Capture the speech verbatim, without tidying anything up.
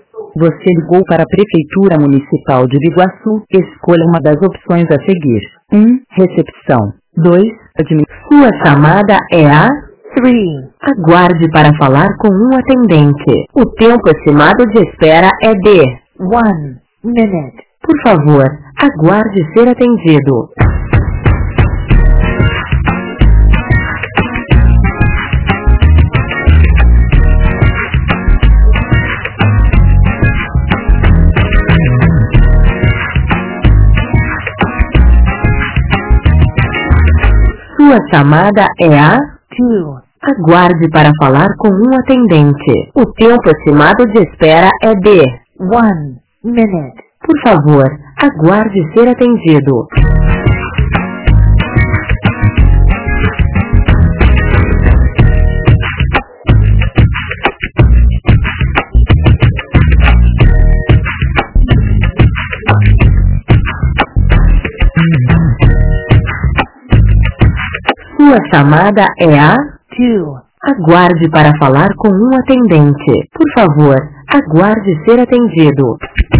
Você ligou para a Prefeitura Municipal de Biguaçu. Escolha uma das opções a seguir. um. Recepção. dois. Administração. Sua chamada é a três. Aguarde para falar com um atendente. O tempo estimado de espera é de one minute. Por favor, aguarde ser atendido. Sua chamada é a dois. Aguarde para falar com um atendente. O tempo estimado de espera é de one minute. Por favor, aguarde ser atendido. Sua chamada é a dois. Aguarde para falar com um atendente. Por favor, aguarde ser atendido.